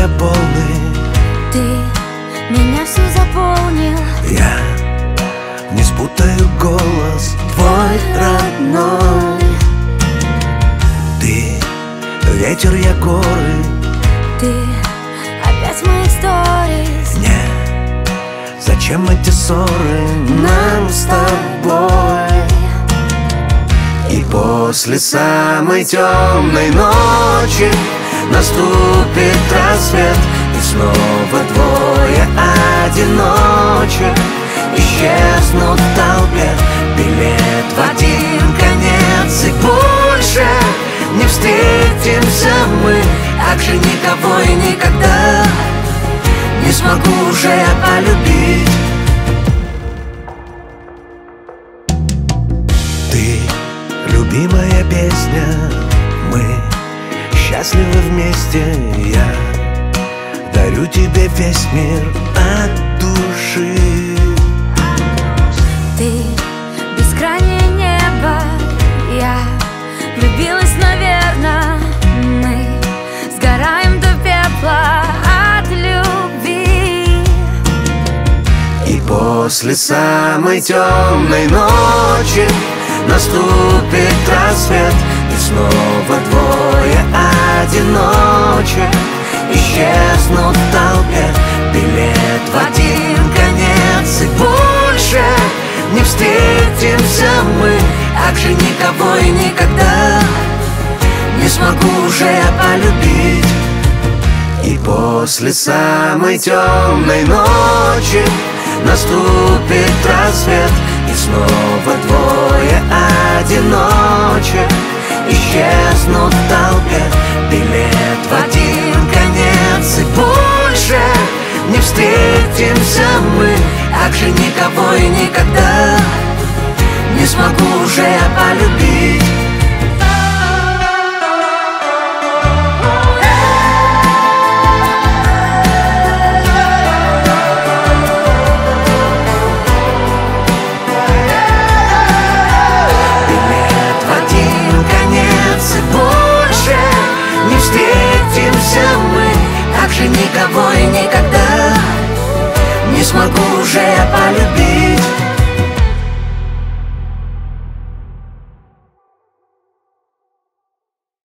я полный. Ты меня всю заполнил. Я не спутаю голос твой родной. Ты ветер, я горы. Ты опять в моих сторис. Нет, зачем эти ссоры нам с тобой? И после самой темной ночи наступит рассвет, и снова двое одиночек исчезнут в толпе. Билет в один конец, и больше не встретимся мы. Так же никого и никогда не смогу уже я полюбить. Ты любимая песня, мы счастливы вместе. Я дарю тебе весь мир от души. Ты бескрайнее небо, я влюбилась, наверное. Мы сгораем до пепла от любви. И после самой темной ночи наступит рассвет, и снова двое одиночек исчезнут в толпе. Билет в один конец, и больше не встретимся мы. Так же никого и никогда не смогу уже я полюбить. И после самой темной ночи наступит рассвет, и снова двое одиночек исчезнут в толпе. Билет в один конец, и больше не встретимся мы. Так же никого и никогда не смогу уже я полюбить. Никого и никогда не смогу уже я полюбить.